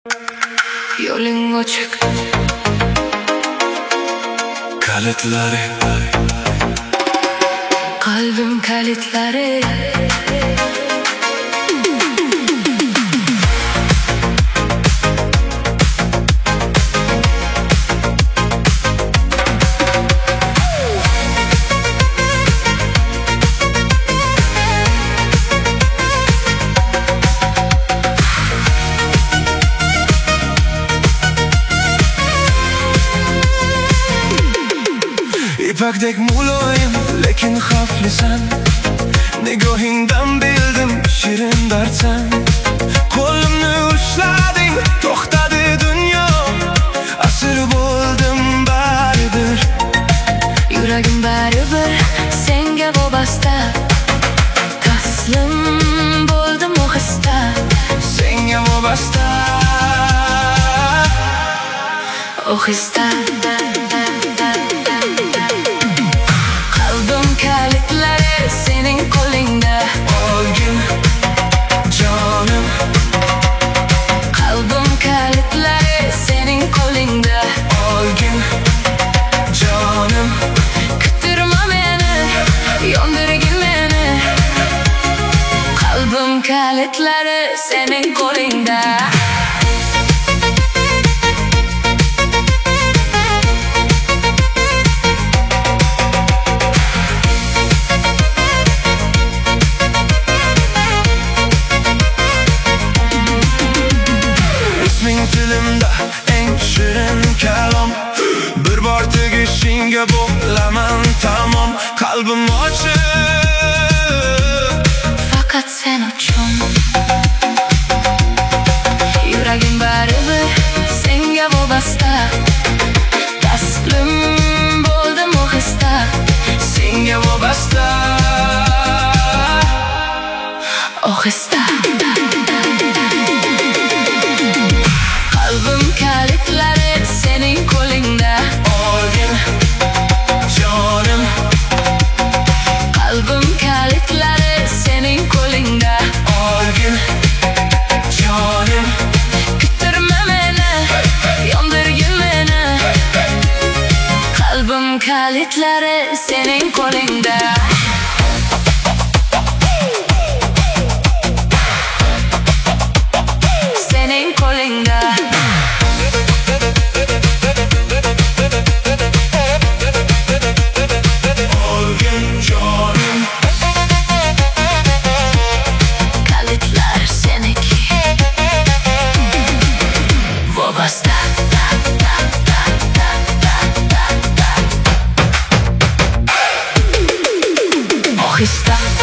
Yo'ling ochiq, kalitlari, qalbim kalitlari. İpakdek muloyim lekin xavflisan. Nigohingdan bildim shirin dardsan. Qo'limni ushlading, to'xtadi dunyo. Asir bo'ldim baribir. Yuragim baribir senga vobasta. Taslim bo'ldim ohista. Senga vobasta. Ohista. Qalbim kalitlari sening qo'lingda. Olgin jonim. Qalbim kalitlari sening qo'lingda. Olgin jonim. Kuttirma meni, yondirgin meni. Qalbim kalitlari sening qo'lingda. Tilimda eng shirin kalom. Bir bor tegishingga bo'laman tamom. Qalbim ochiq, Faqat sen uchun. Yuragim baribir senga vobasta. Taslim bo'ldim ohista. senga vobasta. Ohista. Qalbim kalitlari sening qo'lingda. Olgin jonim. Qalbim kalitlari sening qo'lingda. Olgin jonim. Kuttirma meni, yondirgin meni. Qalbim kalitlari sening qo'lingda. Sening qo'lingda. Olgin jonim. Kalitlar seniki. Vobasta. Ohista.